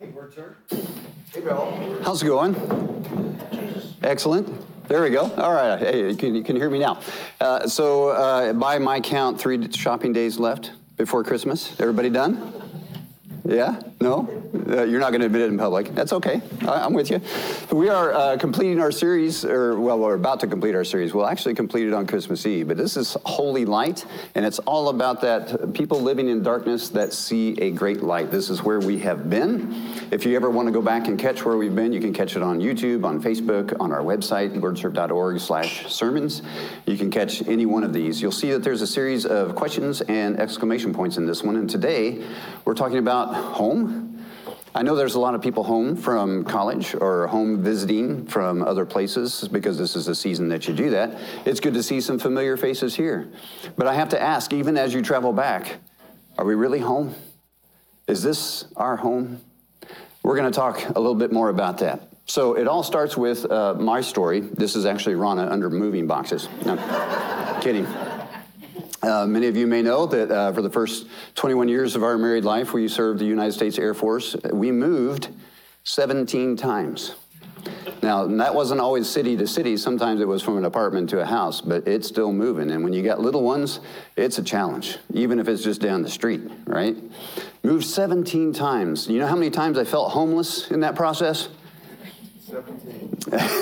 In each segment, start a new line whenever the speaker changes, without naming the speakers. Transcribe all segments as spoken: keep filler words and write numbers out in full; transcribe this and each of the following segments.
Hey, word, sir. Hey, Bill.
How's it going? Excellent. There we go. All right. Hey, you can, you can hear me now. Uh, so uh, by my count, three shopping days left before Christmas. Everybody done? Yeah? No? Uh, you're not going to admit it in public. That's okay. I, I'm with you. We are uh, completing our series, or well, we're about to complete our series. We'll actually complete it on Christmas Eve, but this is Holy Light, and it's all about that people living in darkness that see a great light. This is where we have been. If you ever want to go back and catch where we've been, you can catch it on YouTube, on Facebook, on our website, wordserve.org slash sermons. You can catch any one of these. You'll see that there's a series of questions and exclamation points in this one, and today we're talking about home. I know there's a lot of people home from college or home visiting from other places because this is the season that you do that. It's good to see some familiar faces here. But I have to ask, even as you travel back, are we really home? Is this our home? We're going to talk a little bit more about that. So it all starts with uh, my story. This is actually Rana under moving boxes. No, kidding. Uh, many of you may know that uh, for the first twenty-one years of our married life, we served the United States Air Force. We moved seventeen times. Now, that wasn't always city to city. Sometimes it was from an apartment to a house, but it's still moving. And when you got little ones, it's a challenge, even if it's just down the street, right? Moved seventeen times. You know how many times I felt homeless in that process? seventeen.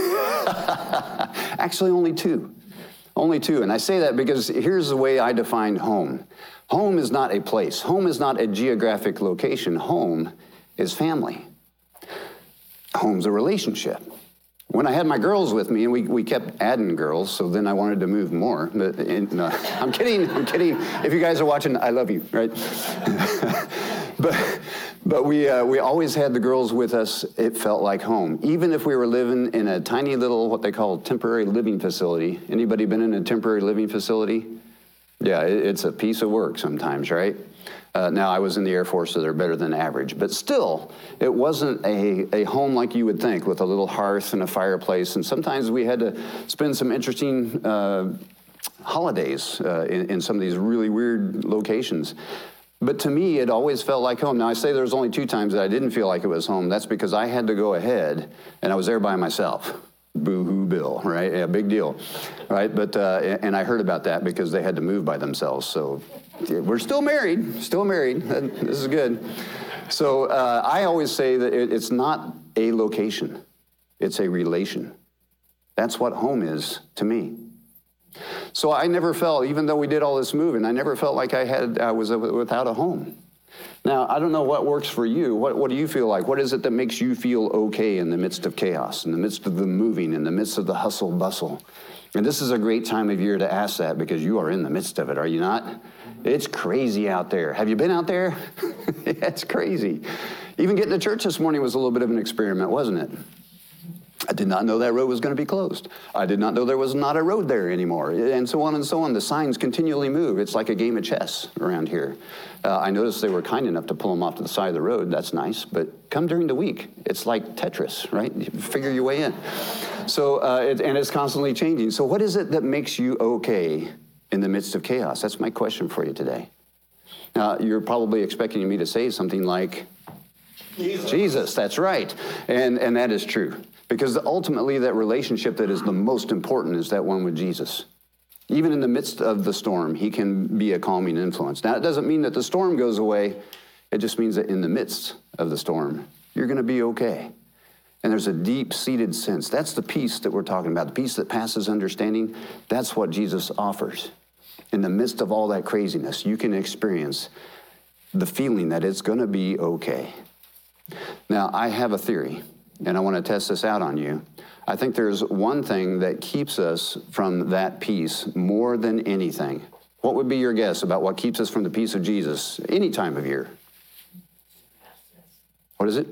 Actually, only two. Only two, and I say that because here's the way I define home. Home is not a place. Home is not a geographic location. Home is family. Home's a relationship. When I had my girls with me, and we, we kept adding girls, so then I wanted to move more. But, and, uh, I'm kidding, I'm kidding. If you guys are watching, I love you, right? but but we uh, we always had the girls with us. It felt like home. Even if we were living in a tiny little, what they call temporary living facility. Anybody been in a temporary living facility? Yeah, it, it's a piece of work sometimes, right? Uh, now, I was in the Air Force, so they're better than average. But still, it wasn't a, a home like you would think, with a little hearth and a fireplace. And sometimes we had to spend some interesting uh, holidays uh, in, in some of these really weird locations. But to me, it always felt like home. Now, I say there's only two times that I didn't feel like it was home. That's because I had to go ahead, and I was there by myself. Boo-hoo Bill, right? Yeah, big deal, right? But, uh, and I heard about that because they had to move by themselves. So we're still married, still married. This is good. So uh, I always say that it, it's not a location. It's a relation. That's what home is to me. So I never felt, even though we did all this moving, I never felt like I had, I was without a home. Now, I don't know what works for you. What, what do you feel like? What is it that makes you feel okay in the midst of chaos, in the midst of the moving, in the midst of the hustle bustle? And this is a great time of year to ask that because you are in the midst of it, are you not? It's crazy out there. Have you been out there? It's crazy. Even getting to church this morning was a little bit of an experiment, wasn't it? I did not know that road was going to be closed. I did not know there was not a road there anymore, and so on and so on. The signs continually move. It's like a game of chess around here. Uh, I noticed they were kind enough to pull them off to the side of the road. That's nice, but come during the week. It's like Tetris, right? You figure your way in. So, uh, it, and it's constantly changing. So what is it that makes you okay in the midst of chaos? That's my question for you today. Now, you're probably expecting me to say something like, Jesus, Jesus that's right. And, and that is true. Because ultimately, that relationship that is the most important is that one with Jesus. Even in the midst of the storm, he can be a calming influence. Now, it doesn't mean that the storm goes away. It just means that in the midst of the storm, you're going to be okay. And there's a deep-seated sense. That's the peace that we're talking about, the peace that passes understanding. That's what Jesus offers. In the midst of all that craziness, you can experience the feeling that it's going to be okay. Now, I have a theory. And I want to test this out on you. I think there's one thing that keeps us from that peace more than anything. What would be your guess about what keeps us from the peace of Jesus any time of year? What is it?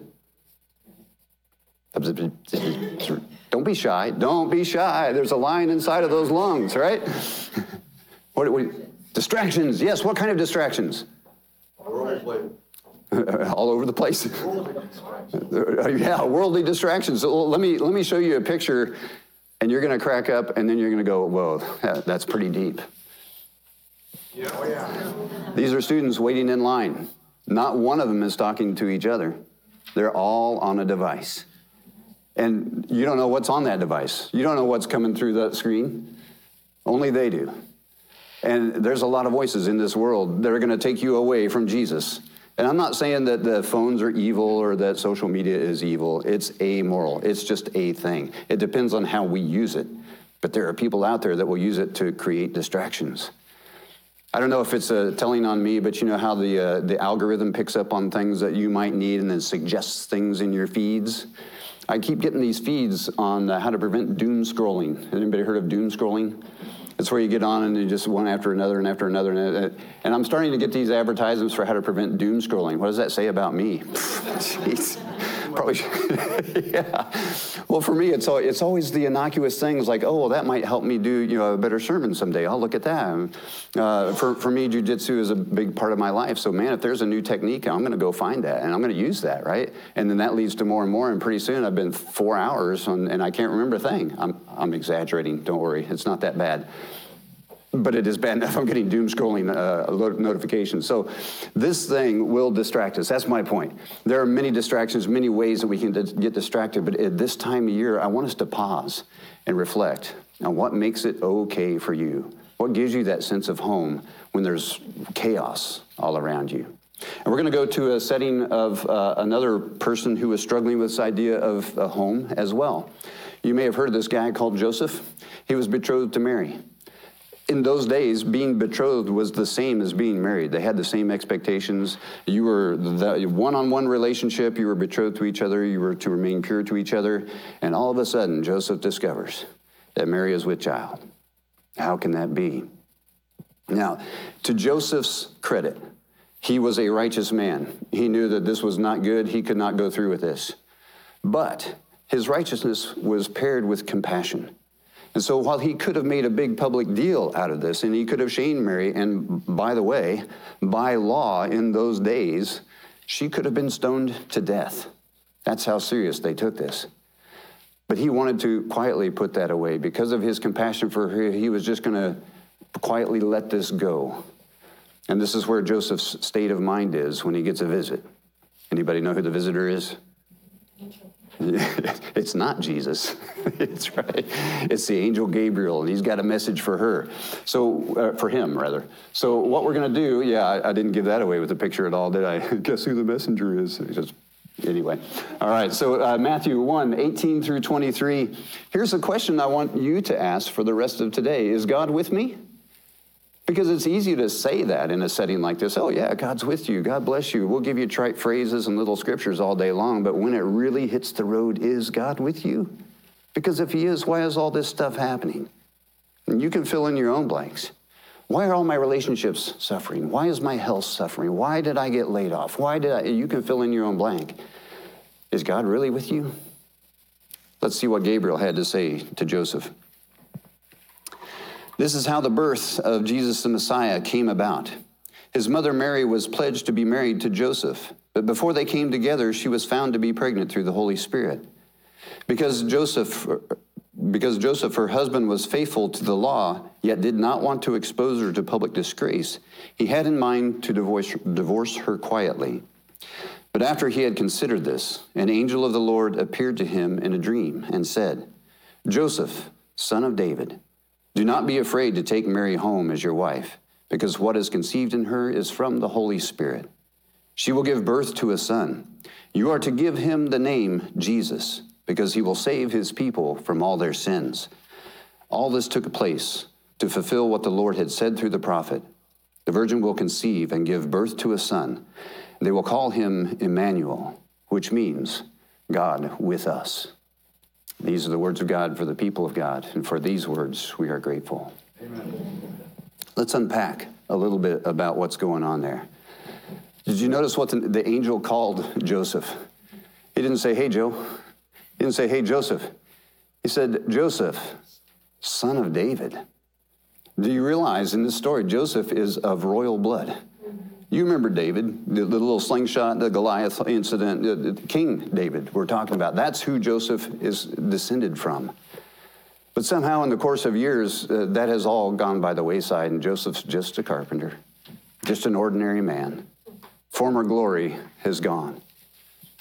Don't be shy. Don't be shy. There's a lion inside of those lungs, right? What, what distractions. Yes, what kind of distractions? All over the place. Yeah, worldly distractions. So let me let me show you a picture, and you're going to crack up, and then you're going to go, whoa, that's pretty deep. Yeah. Oh, yeah. These are students waiting in line. Not one of them is talking to each other. They're all on a device. And you don't know what's on that device. You don't know what's coming through that screen. Only they do. And there's a lot of voices in this world that are going to take you away from Jesus. And I'm not saying that the phones are evil or that social media is evil. It's amoral. It's just a thing. It depends on how we use it. But there are people out there that will use it to create distractions. I don't know if it's uh, telling on me, but you know how the uh, the algorithm picks up on things that you might need and then suggests things in your feeds? I keep getting these feeds on uh, how to prevent doom scrolling. Anybody heard of doom scrolling? It's where you get on and you just one after another and after another. And, and I'm starting to get these advertisements for how to prevent doom scrolling. What does that say about me? Jeez. Probably should. Yeah. Well, for me, it's al- it's always the innocuous things like, oh, well, that might help me do you know a better sermon someday. I'll look at that. Uh, for for me, jiu-jitsu is a big part of my life. So, man, if there's a new technique, I'm going to go find that and I'm going to use that, right? And then that leads to more and more. And pretty soon, I've been four hours on, and I can't remember a thing. I'm I'm exaggerating. Don't worry, it's not that bad. But it is bad enough I'm getting doom scrolling uh, notifications. So this thing will distract us. That's my point. There are many distractions, many ways that we can d- get distracted. But at this time of year, I want us to pause and reflect on what makes it okay for you. What gives you that sense of home when there's chaos all around you? And we're going to go to a setting of uh, another person who was struggling with this idea of a home as well. You may have heard of this guy called Joseph. He was betrothed to Mary. In those days, being betrothed was the same as being married. They had the same expectations. You were the one-on-one relationship. You were betrothed to each other. You were to remain pure to each other. And all of a sudden, Joseph discovers that Mary is with child. How can that be? Now, to Joseph's credit, he was a righteous man. He knew that this was not good. He could not go through with this. But his righteousness was paired with compassion. And so while he could have made a big public deal out of this, and he could have shamed Mary, and by the way, by law in those days, she could have been stoned to death. That's how serious they took this. But he wanted to quietly put that away. Because of his compassion for her, he was just going to quietly let this go. And this is where Joseph's state of mind is when he gets a visit. Anybody know who the visitor is? It's not Jesus. It's right. It's the angel Gabriel, and he's got a message for her. So, uh, for him, rather. So what we're going to do, yeah, I, I didn't give that away with the picture at all, did I? Guess who the messenger is? Just, anyway. All right, so uh, Matthew one, eighteen through twenty-three. Here's a question I want you to ask for the rest of today. Is God with me? Because it's easy to say that in a setting like this. Oh, yeah, God's with you. God bless you. We'll give you trite phrases and little scriptures all day long. But when it really hits the road, is God with you? Because if he is, why is all this stuff happening? And you can fill in your own blanks. Why are all my relationships suffering? Why is my health suffering? Why did I get laid off? Why did I? You can fill in your own blank. Is God really with you? Let's see what Gabriel had to say to Joseph. This is how the birth of Jesus the Messiah came about. His mother Mary was pledged to be married to Joseph, but before they came together, she was found to be pregnant through the Holy Spirit. Because Joseph, because Joseph, her husband, was faithful to the law, yet did not want to expose her to public disgrace, he had in mind to divorce, divorce her quietly. But after he had considered this, an angel of the Lord appeared to him in a dream and said, Joseph, son of David, do not be afraid to take Mary home as your wife, because what is conceived in her is from the Holy Spirit. She will give birth to a son. You are to give him the name Jesus, because he will save his people from all their sins. All this took place to fulfill what the Lord had said through the prophet. The virgin will conceive and give birth to a son. They will call him Emmanuel, which means God with us. These are the words of God for the people of God, and for these words we are grateful. Amen. Let's unpack a little bit about what's going on there. Did you notice what the, the angel called Joseph? He didn't say, hey, Joe. He didn't say, hey, Joseph. He said, Joseph, son of David. Do you realize in this story, Joseph is of royal blood? You remember David, the, the little slingshot, the Goliath incident, the, the King David we're talking about. That's who Joseph is descended from. But somehow in the course of years, uh, that has all gone by the wayside, and Joseph's just a carpenter, just an ordinary man. Former glory has gone.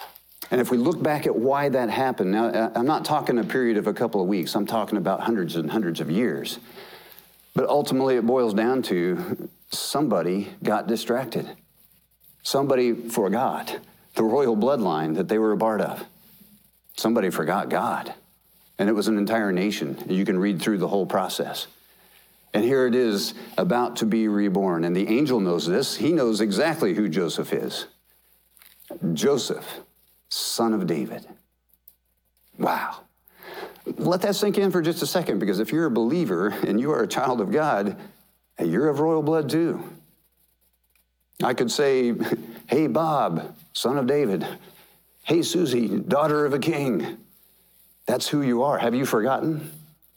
And if we look back at why that happened, now I'm not talking a period of a couple of weeks, I'm talking about hundreds and hundreds of years. But ultimately it boils down to somebody got distracted. Somebody forgot the royal bloodline that they were a part of. Somebody forgot God. And it was an entire nation. You can read through the whole process. And here it is about to be reborn. And the angel knows this. He knows exactly who Joseph is. Joseph, son of David. Wow. Let that sink in for just a second, because if you're a believer and you are a child of God, you're of royal blood too. I could say, hey, Bob, son of David. Hey, Susie, daughter of a king. That's who you are. Have you forgotten?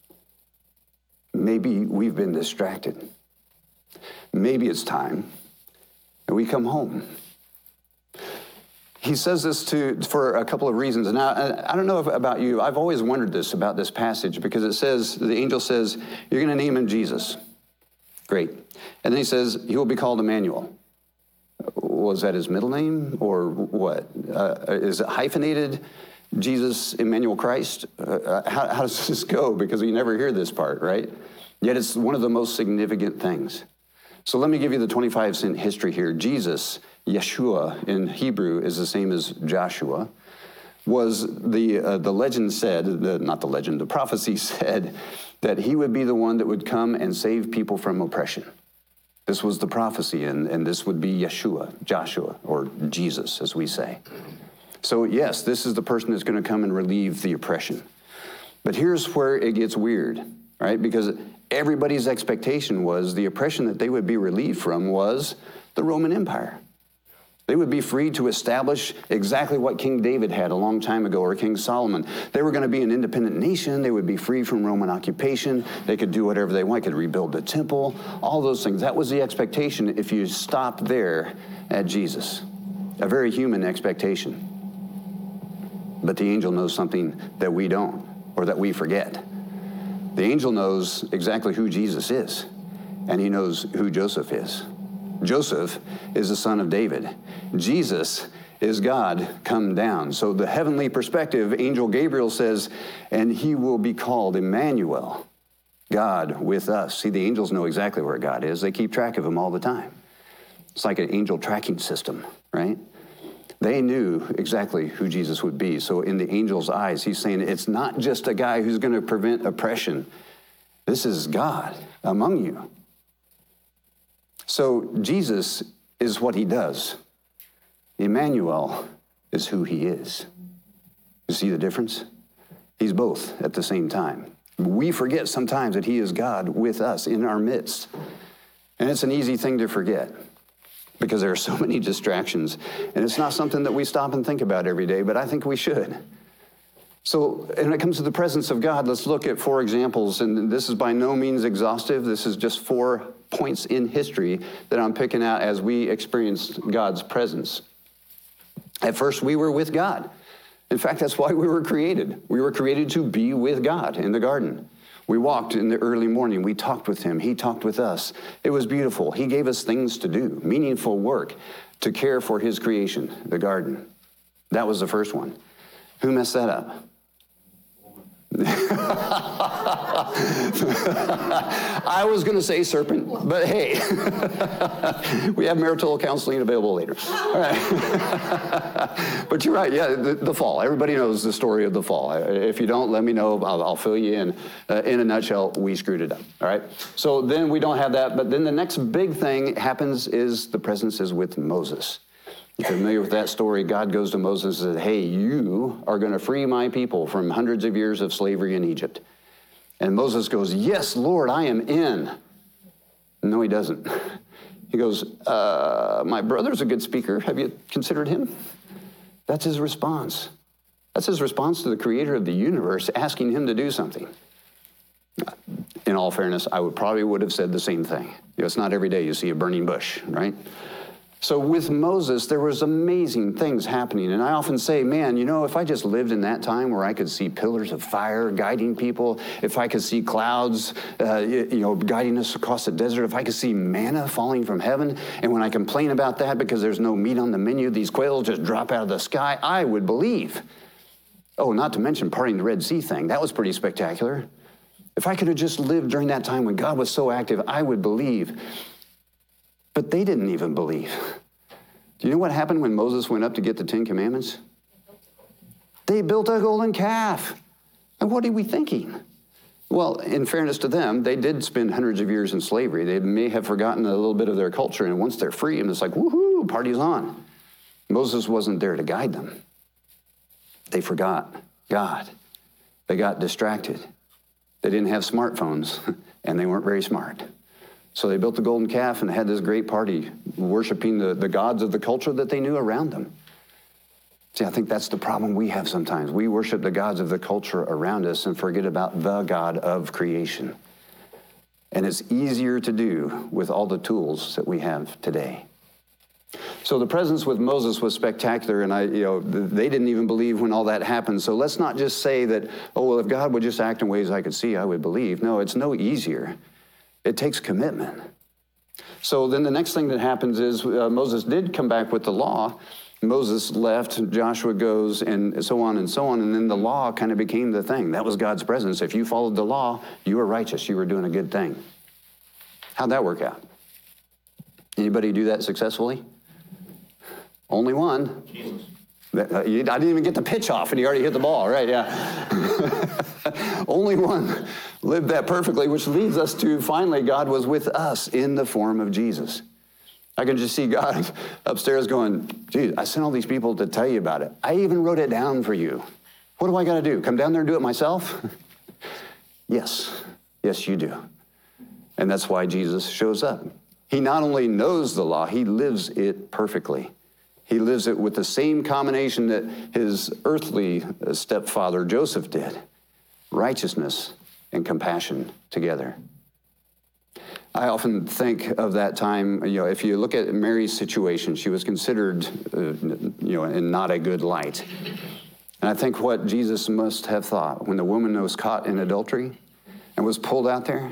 Maybe we've been distracted. Maybe it's time that we come home. He says this to for a couple of reasons. And I, I don't know if, about you. I've always wondered this about this passage, because it says, the angel says, you're going to name him Jesus. Great. And then he says, he will be called Emmanuel. Was that his middle name or what? Uh, is it hyphenated? Jesus, Emmanuel Christ? Uh, how, how does this go? Because we never hear this part, right? Yet it's one of the most significant things. So let me give you the twenty-five cent history here. Jesus, Yeshua in Hebrew is the same as Joshua, was the, uh, the legend said, the, not the legend, the prophecy said that he would be the one that would come and save people from oppression. This was the prophecy, and, and this would be Yeshua, Joshua, or Jesus, as we say. So yes, this is the person that's going to come and relieve the oppression. But here's where it gets weird, right? Because everybody's expectation was the oppression that they would be relieved from was the Roman Empire. They would be free to establish exactly what King David had a long time ago, or King Solomon. They were going to be an independent nation. They would be free from Roman occupation. They could do whatever they want. They could rebuild the temple, all those things. That was the expectation if you stop there at Jesus. A very human expectation. But the angel knows something that we don't, or that we forget. The angel knows exactly who Jesus is, and he knows who Joseph is. Joseph is the son of David. Jesus is God come down. So the heavenly perspective, Angel Gabriel says, and he will be called Emmanuel, God with us. See, the angels know exactly where God is. They keep track of him all the time. It's like an angel tracking system, right? They knew exactly who Jesus would be. So in the angel's eyes, he's saying it's not just a guy who's going to prevent oppression. This is God among you. So Jesus is what he does. Emmanuel is who he is. You see the difference? He's both at the same time. We forget sometimes that he is God with us in our midst. And it's an easy thing to forget because there are so many distractions. And it's not something that we stop and think about every day, but I think we should. So when it comes to the presence of God, let's look at four examples. And this is by no means exhaustive. This is just four points in history that I'm picking out as we experienced God's presence. At first, we were with God. In fact, that's why we were created. We were created to be with God in the garden. We walked in the early morning. We talked with him. He talked with us. It was beautiful. He gave us things to do, meaningful work to care for his creation, the garden. That was the first one. Who messed that up? I was going to say serpent, but hey, we have marital counseling available later. All right. But you're right, yeah, the, the fall. Everybody knows the story of the fall. If you don't, let me know. I'll, I'll fill you in. Uh, in a nutshell, we screwed it up, all right? So then we don't have that, but then the next big thing happens is the presence is with Moses. You're familiar with that story? God goes to Moses and says, hey, you are going to free my people from hundreds of years of slavery in Egypt. And Moses goes, yes, Lord, I am in. No, he doesn't. He goes, uh, my brother's a good speaker. Have you considered him? That's his response. That's his response to the creator of the universe, asking him to do something. In all fairness, I would probably would have said the same thing. You know, it's not every day you see a burning bush, right? So with Moses, there was amazing things happening. And I often say, man, you know, if I just lived in that time where I could see pillars of fire guiding people, if I could see clouds, uh, you know, guiding us across the desert, if I could see manna falling from heaven, and when I complain about that because there's no meat on the menu, these quails just drop out of the sky, I would believe. Oh, not to mention parting the Red Sea thing. That was pretty spectacular. If I could have just lived during that time when God was so active, I would believe. But they didn't even believe. Do you know what happened when Moses went up to get the Ten Commandments? They built a golden calf. And what are we thinking? Well, in fairness to them, they did spend hundreds of years in slavery. They may have forgotten a little bit of their culture, and once they're free, and it's like, woohoo, party's on. Moses wasn't there to guide them. They forgot God. They got distracted. They didn't have smartphones, and they weren't very smart. So they built the golden calf and had this great party, worshiping the, the gods of the culture that they knew around them. See, I think that's the problem we have sometimes. We worship the gods of the culture around us and forget about the God of creation. And it's easier to do with all the tools that we have today. So the presence with Moses was spectacular, and I, you know, they didn't even believe when all that happened. So let's not just say that, oh, well, if God would just act in ways I could see, I would believe. No, it's no easier. It takes commitment. So then the next thing that happens is uh, Moses did come back with the law. Moses left, Joshua goes, and so on and so on. And then the law kind of became the thing. That was God's presence. If you followed the law, you were righteous. You were doing a good thing. How'd that work out? Anybody do that successfully? Only one. Jesus. I didn't even get the pitch off, and he already hit the ball. Right, yeah. Only one lived that perfectly, which leads us to, finally, God was with us in the form of Jesus. I can just see God upstairs going, geez, I sent all these people to tell you about it. I even wrote it down for you. What do I got to do? Come down there and do it myself? Yes. Yes, you do. And that's why Jesus shows up. He not only knows the law, he lives it perfectly. He lives it with the same combination that his earthly stepfather Joseph did. Righteousness and compassion together. I often think of that time, you know, if you look at Mary's situation, she was considered, uh, you know, in not a good light. And I think what Jesus must have thought when the woman was caught in adultery and was pulled out there,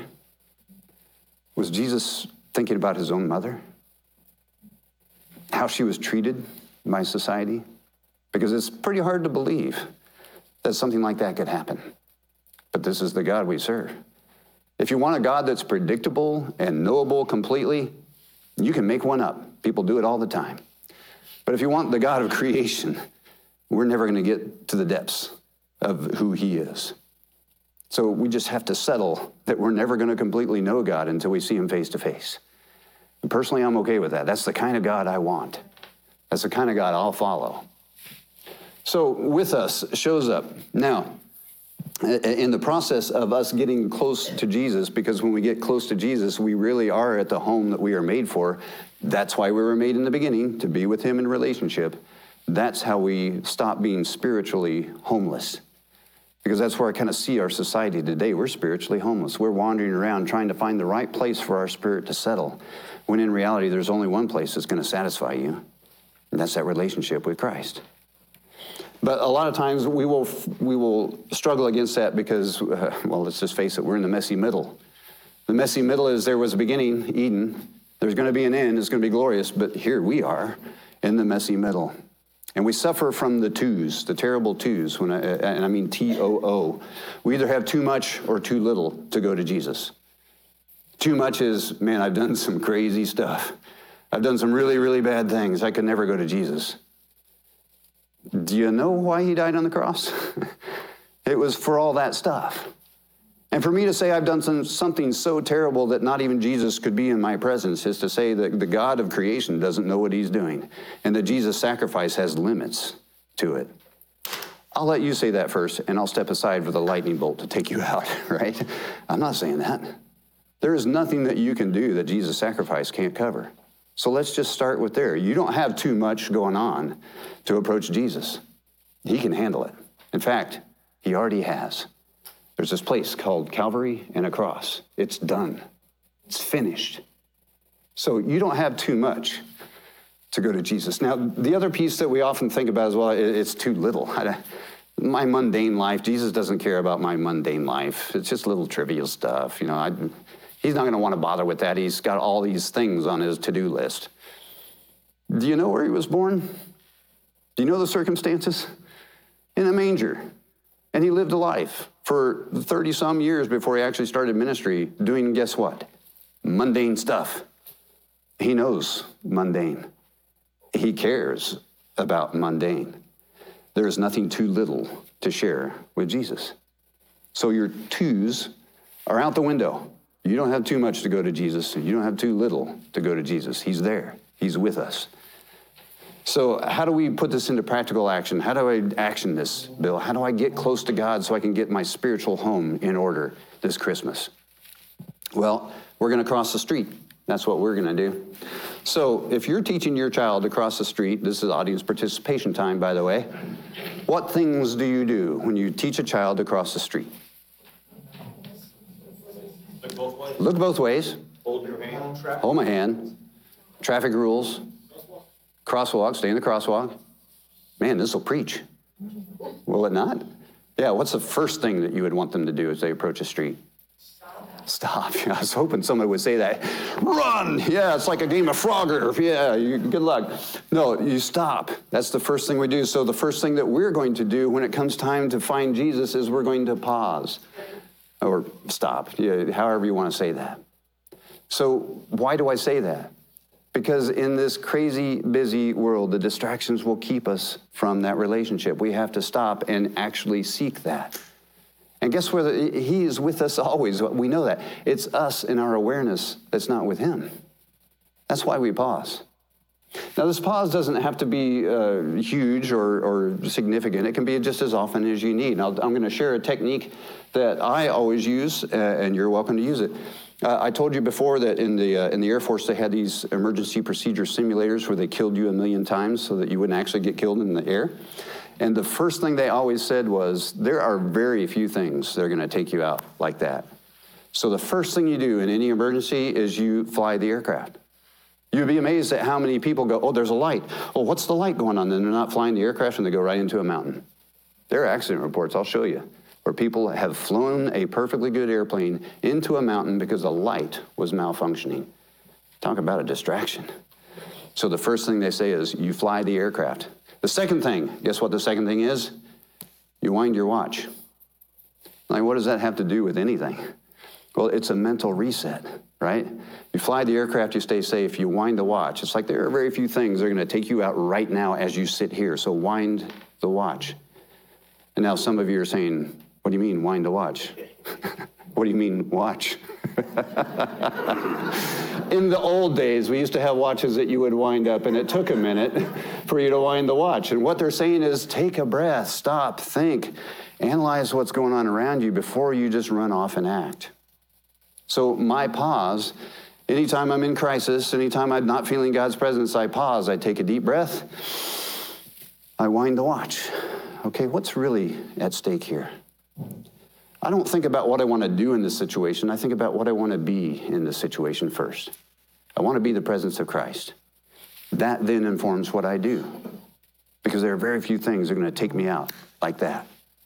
was Jesus thinking about his own mother? How she was treated by society? Because it's pretty hard to believe that something like that could happen. But this is the God we serve. If you want a God that's predictable and knowable completely, you can make one up. People do it all the time. But if you want the God of creation, we're never going to get to the depths of who he is. So we just have to settle that we're never going to completely know God until we see him face to face. And personally, I'm okay with that. That's the kind of God I want. That's the kind of God I'll follow. So with us shows up. Now, in the process of us getting close to Jesus, because when we get close to Jesus, we really are at the home that we are made for. That's why we were made in the beginning, to be with him in relationship. That's how we stop being spiritually homeless. Because that's where I kind of see our society today. We're spiritually homeless. We're wandering around trying to find the right place for our spirit to settle, when in reality, there's only one place that's going to satisfy you, and that's that relationship with Christ. But a lot of times we will we will struggle against that because, uh, well, let's just face it, we're in the messy middle. The messy middle is there was a beginning, Eden. There's going to be an end. It's going to be glorious. But here we are in the messy middle. And we suffer from the twos, the terrible twos, when I, and I mean T O O. We either have too much or too little to go to Jesus. Too much is, man, I've done some crazy stuff. I've done some really, really bad things. I could never go to Jesus. Do you know why he died on the cross? It was for all that stuff. And for me to say I've done some, something so terrible that not even Jesus could be in my presence is to say that the God of creation doesn't know what he's doing, and that Jesus' sacrifice has limits to it. I'll let you say that first, and I'll step aside for the lightning bolt to take you out, right? I'm not saying that. There is nothing that you can do that Jesus' sacrifice can't cover. So let's just start with there. You don't have too much going on to approach Jesus. He can handle it. In fact, he already has. There's this place called Calvary and a cross. It's done. It's finished. So you don't have too much to go to Jesus. Now, the other piece that we often think about as well, it's too little. My mundane life, Jesus doesn't care about my mundane life. It's just little trivial stuff. You know, I, he's not going to want to bother with that. He's got all these things on his to-do list. Do you know where he was born? Do you know the circumstances? In a manger. And he lived a life for thirty-some years before he actually started ministry doing, guess what? Mundane stuff. He knows mundane. He cares about mundane. There is nothing too little to share with Jesus. So your twos are out the window. You don't have too much to go to Jesus. You don't have too little to go to Jesus. He's there. He's with us. So how do we put this into practical action? How do I action this, Bill? How do I get close to God so I can get my spiritual home in order this Christmas? Well, we're going to cross the street. That's what we're going to do. So if you're teaching your child to cross the street, this is audience participation time, by the way. What things do you do when you teach a child to cross the street?
Look both ways.
Look both ways.
Hold your hand.
Hold my hand. Traffic rules. Crosswalk. Stay in the crosswalk. Man, this will preach. Will it not? Yeah, what's the first thing that you would want them to do as they approach a street? Stop. I was hoping somebody would say that. Run! Yeah, it's like a game of Frogger. Yeah, you, good luck. No, you stop. That's the first thing we do. So the first thing that we're going to do when it comes time to find Jesus is we're going to pause. Or stop, yeah, however you want to say that. So why do I say that? Because in this crazy, busy world, the distractions will keep us from that relationship. We have to stop and actually seek that. And guess where? The, he is with us always. We know that. It's us in our awareness that's not with him. That's why we pause. Now, this pause doesn't have to be uh, huge or, or significant. It can be just as often as you need. Now, I'm going to share a technique that I always use, uh, and you're welcome to use it. Uh, I told you before that in the uh, in the Air Force, they had these emergency procedure simulators where they killed you a million times so that you wouldn't actually get killed in the air. And the first thing they always said was, there are very few things that are going to take you out like that. So the first thing you do in any emergency is you fly the aircraft. You'd be amazed at how many people go, oh, there's a light. Oh, what's the light going on? Then they're not flying the aircraft and they go right into a mountain. There are accident reports, I'll show you, where people have flown a perfectly good airplane into a mountain because the light was malfunctioning. Talk about a distraction. So the first thing they say is you fly the aircraft. The second thing, guess what the second thing is? You wind your watch. Like, what does that have to do with anything? Well, it's a mental reset, right? You fly the aircraft, you stay safe, you wind the watch. It's like there are very few things that are going to take you out right now as you sit here, so wind the watch. And now some of you are saying, what do you mean, wind the watch? What do you mean, watch? In the old days, we used to have watches that you would wind up, and it took a minute for you to wind the watch. And what they're saying is take a breath, stop, think, analyze what's going on around you before you just run off and act. So my pause, anytime I'm in crisis, anytime I'm not feeling God's presence, I pause, I take a deep breath, I wind the watch. Okay, what's really at stake here? I don't think about what I want to do in this situation. I think about what I want to be in this situation first. I want to be the presence of Christ. That then informs what I do, because there are very few things that are going to take me out like that.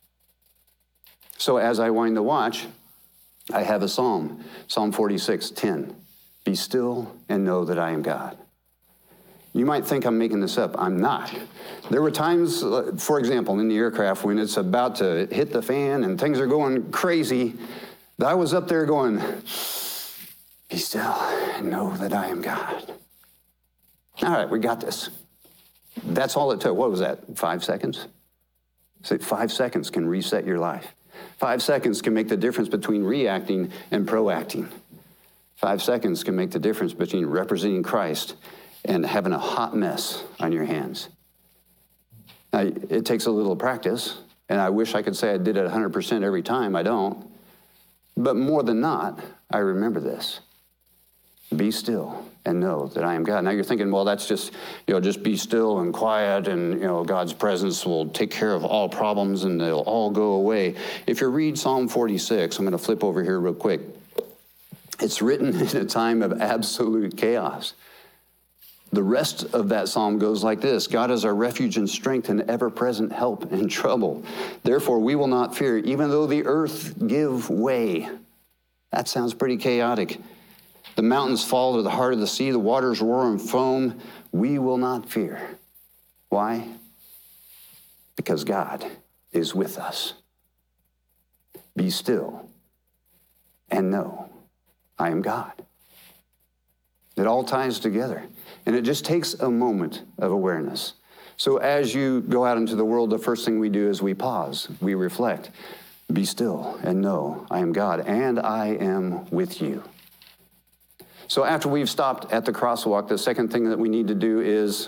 So as I wind the watch, I have a psalm, Psalm forty-six, ten. Be still and know that I am God. You might think I'm making this up. I'm not. There were times, for example, in the aircraft when it's about to hit the fan and things are going crazy, that I was up there going, be still and know that I am God. All right, we got this. That's all it took. What was that, five seconds? So five seconds can reset your life. Five seconds can make the difference between reacting and proacting. Five seconds can make the difference between representing Christ and having a hot mess on your hands. Now, it takes a little practice, and I wish I could say I did it one hundred percent every time. I don't. But more than not, I remember this. Be still and know that I am God. Now you're thinking, well, that's just, you know, just be still and quiet, and, you know, God's presence will take care of all problems and they'll all go away. If you read Psalm forty-six, I'm going to flip over here real quick. It's written in a time of absolute chaos. The rest of that psalm goes like this: God is our refuge and strength and ever-present help in trouble. Therefore, we will not fear, even though the earth give way. That sounds pretty chaotic. The mountains fall to the heart of the sea, the waters roar and foam. We will not fear. Why? Because God is with us. Be still and know I am God. It all ties together. And it just takes a moment of awareness. So as you go out into the world, the first thing we do is we pause, we reflect. Be still and know I am God, and I am with you. So after we've stopped at the crosswalk, the second thing that we need to do is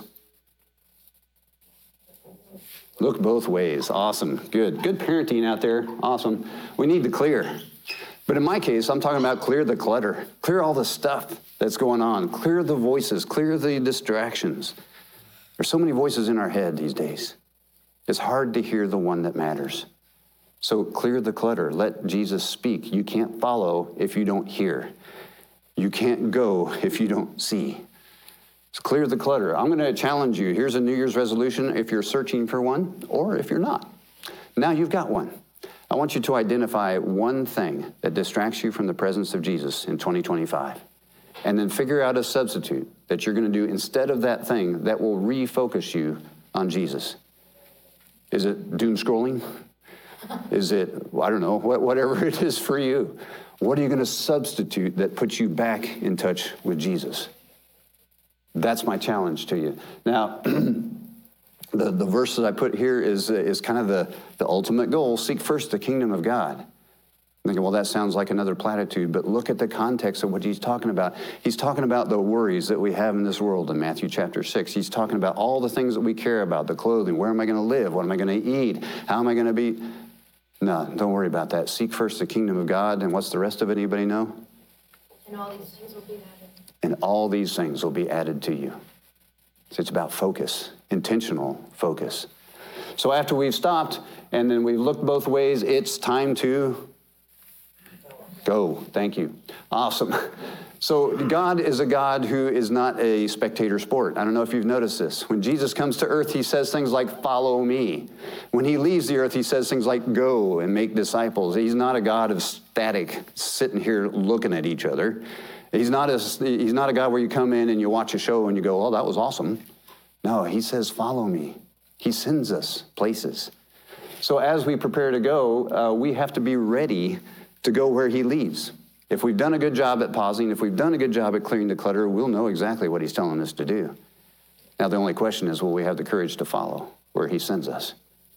look both ways. Awesome. Good. Good parenting out there. Awesome. We need to clear. But in my case, I'm talking about clear the clutter. Clear all the stuff that's going on. Clear the voices. Clear the distractions. There's so many voices in our head these days. It's hard to hear the one that matters. So clear the clutter. Let Jesus speak. You can't follow if you don't hear. You can't go if you don't see. So clear the clutter. I'm going to challenge you. Here's a New Year's resolution if you're searching for one or if you're not. Now you've got one. I want you to identify one thing that distracts you from the presence of Jesus in twenty twenty-five. And then figure out a substitute that you're going to do instead of that thing that will refocus you on Jesus. Is it doom scrolling? Is it, I don't know, whatever it is for you. What are you going to substitute that puts you back in touch with Jesus? That's my challenge to you. Now, the, the verse that I put here is, is kind of the, the ultimate goal. Seek first the kingdom of God. I'm thinking, well, that sounds like another platitude, but look at the context of what he's talking about. He's talking about the worries that we have in this world in Matthew chapter six. He's talking about all the things that we care about, the clothing. Where am I going to live? What am I going to eat? How am I going to be? No, don't worry about that. Seek first the kingdom of God, and what's the rest of it? Anybody know?
And all these things will be added.
And all these things will be added to you. So it's about focus, intentional focus. So after we've stopped and then we've looked both ways, it's time to go. Thank you. Awesome. So God is a God who is not a spectator sport. I don't know if you've noticed this. When Jesus comes to earth, he says things like, follow me. When he leaves the earth, he says things like, go and make disciples. He's not a God of static, sitting here looking at each other. He's not, a, he's not a God where you come in and you watch a show and you go, oh, that was awesome. No, he says, follow me. He sends us places. So as we prepare to go, uh, we have to be ready to go where he leads. If we've done a good job at pausing, if we've done a good job at clearing the clutter, we'll know exactly what he's telling us to do. Now, the only question is, will we have the courage to follow where he sends us?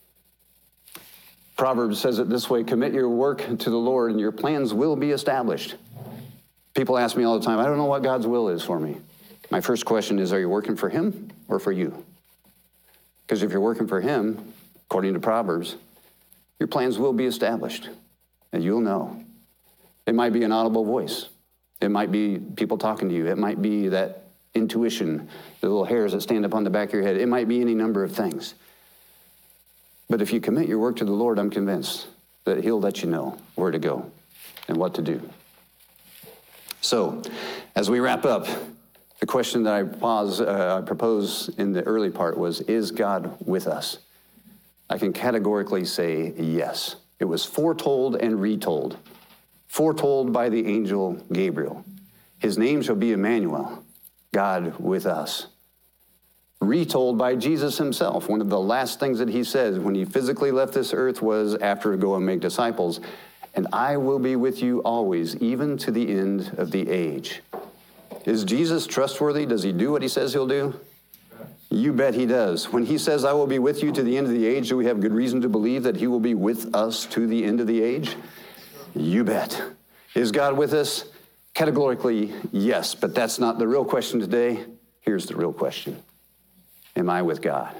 Proverbs says it this way: commit your work to the Lord and your plans will be established. People ask me all the time, I don't know what God's will is for me. My first question is, are you working for him or for you? Because if you're working for him, according to Proverbs, your plans will be established and you'll know. It might be an audible voice. It might be people talking to you. It might be that intuition, the little hairs that stand up on the back of your head. It might be any number of things. But if you commit your work to the Lord, I'm convinced that he'll let you know where to go and what to do. So, as we wrap up, the question that I pause, uh, I propose in the early part was, is God with us? I can categorically say yes. It was foretold and retold. Foretold by the angel Gabriel. His name shall be Emmanuel, God with us. Retold by Jesus himself. One of the last things that he says when he physically left this earth was, after go and make disciples, and I will be with you always, even to the end of the age. Is Jesus trustworthy? Does he do what he says he'll do? You bet he does. When he says, I will be with you to the end of the age, do we have good reason to believe that he will be with us to the end of the age? You bet. Is God with us? Categorically, yes, but that's not the real question today. Here's the real question. Am I with God?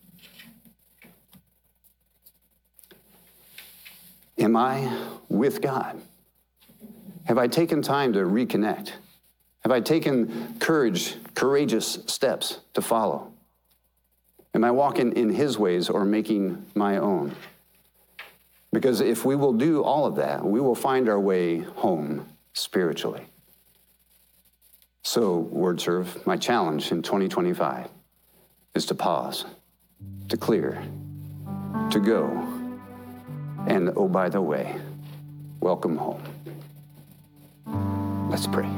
Am I with God? Have I taken time to reconnect? Have I taken courage, courageous steps to follow? Am I walking in his ways or making my own? Because if we will do all of that, we will find our way home spiritually. So, Word Serve, my challenge in twenty twenty-five is to pause, to clear, to go, and oh, by the way, welcome home. Let's pray.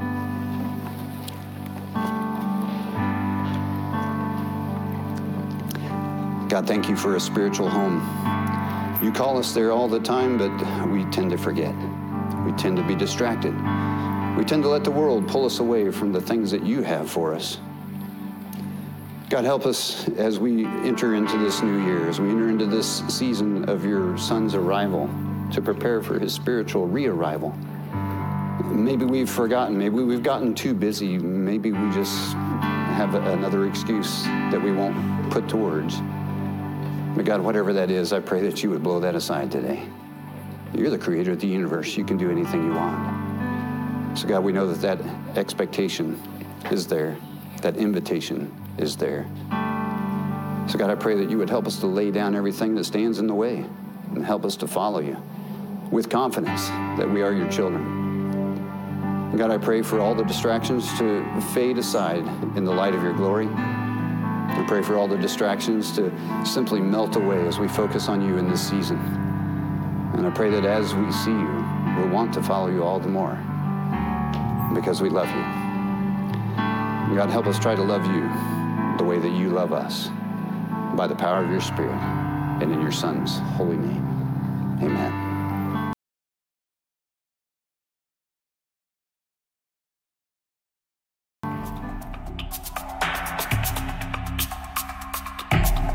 God, thank you for a spiritual home. You call us there all the time, but we tend to forget. We tend to be distracted. We tend to let the world pull us away from the things that you have for us. God, help us as we enter into this new year, as we enter into this season of your Son's arrival, to prepare for his spiritual re-arrival. Maybe we've forgotten, maybe we've gotten too busy, maybe we just have another excuse that we won't put to words. But God, whatever that is, I pray that you would blow that aside today. You're the creator of the universe. You can do anything you want. So God, we know that that expectation is there, that invitation is there. So God, I pray that you would help us to lay down everything that stands in the way and help us to follow you with confidence that we are your children. And God, I pray for all the distractions to fade aside in the light of your glory. I pray for all the distractions to simply melt away as we focus on you in this season. And I pray that as we see you, we'll want to follow you all the more because we love you. And God, help us try to love you the way that you love us, by the power of your Spirit and in your Son's holy name. Amen.